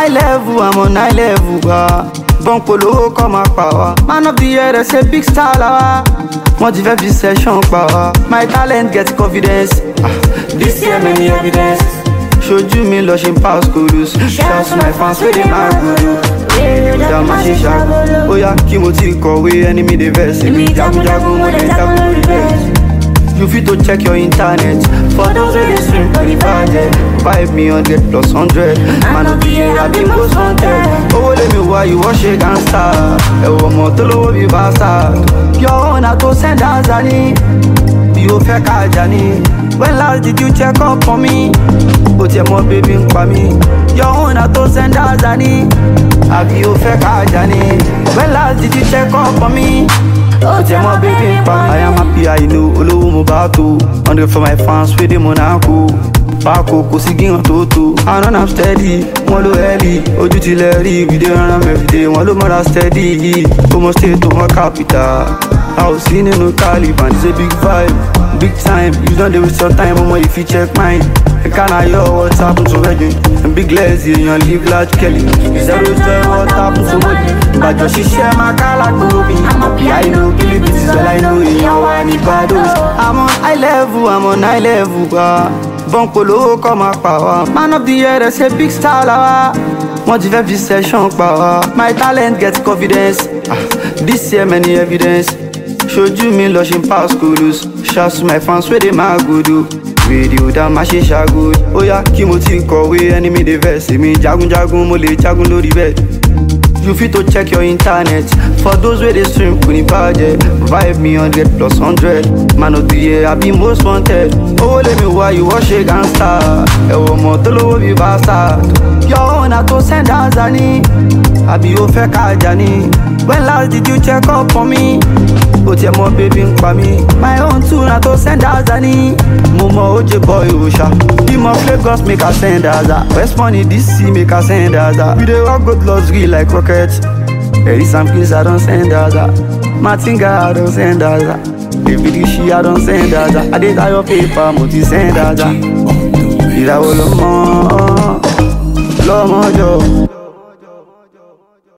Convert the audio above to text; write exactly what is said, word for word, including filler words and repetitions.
high level, I'm on high level, ah. Bon polo comme ma power. Man of the year, they say big star là. Moi tu fais session power. My talent gets confidence. Ah, this year many evidence. Showed you me lush in past chorus. Shouts to my fans with the my guru. Yeah, my shisha. Oh yeah, Kimoti Kowe, enemy the verse. Me jagu jagu, mo dey jagu reverse. You fit to check your internet. For those who dey stream for the budget. Five me hundred plus hundred. Man of the year, I be most wanted. Oh, let me why you wash it and start. Eh, one more to low be bastard. Your honor to send us any. You fake a Johnny. When last did you check up on me? Put your more baby in for me. Your honor to send us any. Have you fake a Johnny? When last did you check up on me? Put your more baby in for me. I am happy I know. Olo mo bato. Hundred for my fans with the Monaco. Bako kò sí gíyan tó tó. I run am steady, wọ́n ló early. Ojú ti lẹ̀ rí, we dey run am everyday. Wọ́n ló mọ́ra steady. Como state to one capital. I was seen in no Taliban, it's a big vibe, big time. You don't dey waste your time, omo if you check mine. I can't hear what's happened to Virgin. I'm big lazy, you live large Kelly. Zero to what happened to Modi. But just she share my car like Bobby. I'm happy, I know, Billy, this is all I know. In your one, I'm on high level, I'm on high level, bah. Bon polo comme ma power. Man of the year, they say big star là. Moi tu fais session power. My talent gets confidence. Ah, this year many evidence. Showed you me lush in past chorus. Shouts to my fans with the my guru. Radio that my shisha good. Oh yeah, Kimoti Kowe, enemy the verse. Me jagun jagun, mo le jagun lori bed. You fit to check your internet. For those where they stream kuni budget. Five me hundred plus hundred. Man of the year, I be most wanted. Oh let me why you wash it and start. Eh, one more to low be bastard. Your honor to send us any. I be your fake a Johnny. When last did you check up on me? Put your more baby in for me. My own tune na to send us any. Momo Oje boy Osha. Be more Lagos make a send us a. West money D C make a send us a. We dey rock good loves real like rockets. There is some kids I don't send us a. Martinga I don't send us a. David She I don't send us a. I did your paper multi send us a. Ira wo lo mo, lo mo jo.